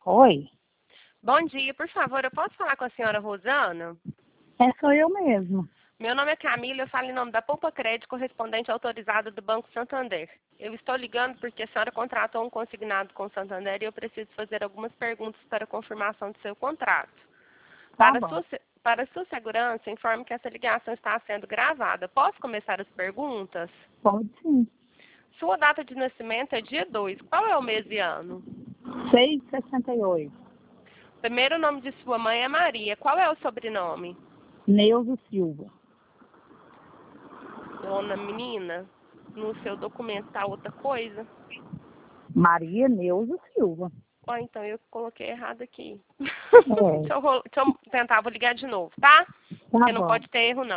Oi, Bom dia, por favor, eu posso falar com a senhora Rosana? sou eu mesmo. Meu nome é Camila, eu falo em nome da Poupa Crédito, correspondente autorizado do Banco Santander. Eu estou ligando porque a senhora contratou um consignado com o Santander e eu preciso fazer algumas perguntas para confirmação do seu contrato. Tá Para bom. sua segurança, informe que essa ligação está sendo gravada. Posso começar as perguntas? Pode sim. Sua data de nascimento é dia 2. Qual é o mês e ano? 668. Primeiro nome de sua mãe é Maria. Qual é o sobrenome? Neuza Silva. Dona menina, no seu documento está outra coisa. Maria Neuza Silva. Ó, então eu coloquei errado aqui. É, Deixa eu tentar, vou ligar de novo, tá? tá Porque não bom. pode ter erro, não.